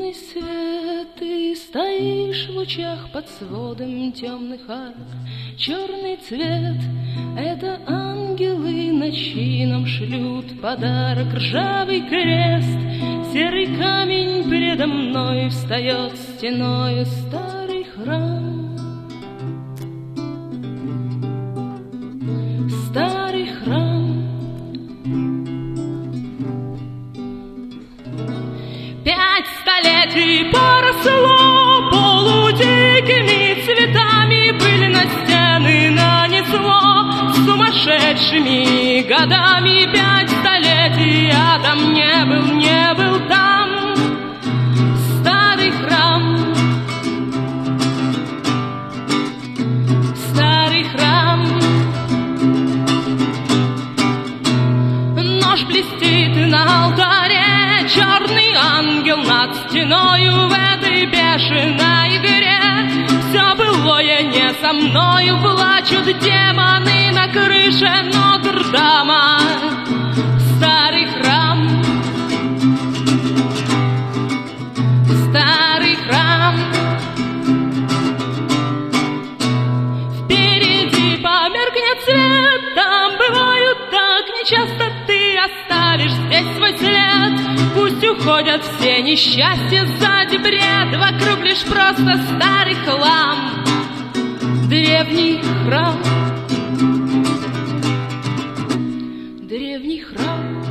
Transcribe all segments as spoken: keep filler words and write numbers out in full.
Лунный свет, ты стоишь в лучах под сводом темных арок. Черный цвет — это ангелы ночи нам шлют подарок. Ржавый крест, серый камень предо мной встает стеною старый храм. Старый храм. Пять столетий поросло полудикими цветами, пыль на стены нанесло сумасшедшими годами. Пять столетий я там не был, не был там. Старый храм. Старый храм. Нож блестит на алтаре, черный ангел над стеною в этой бешеной игре. Все былое не со мною, плачут демоны на крыше Нотр-Дама. Старый храм. Старый храм. Впереди померкнет свет, там бывают так нечасто. Ты оставишь здесь свой след. Пусть уходят все несчастья, сзади бред, вокруг лишь просто старый хлам. Древний храм. Древний храм.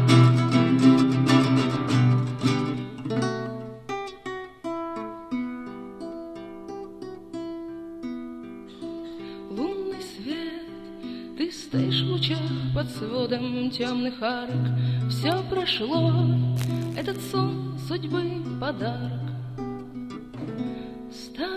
Лунный свет, ты стоишь в лучах под сводом темных арок. Все прошло, этот сон судьбы подарок.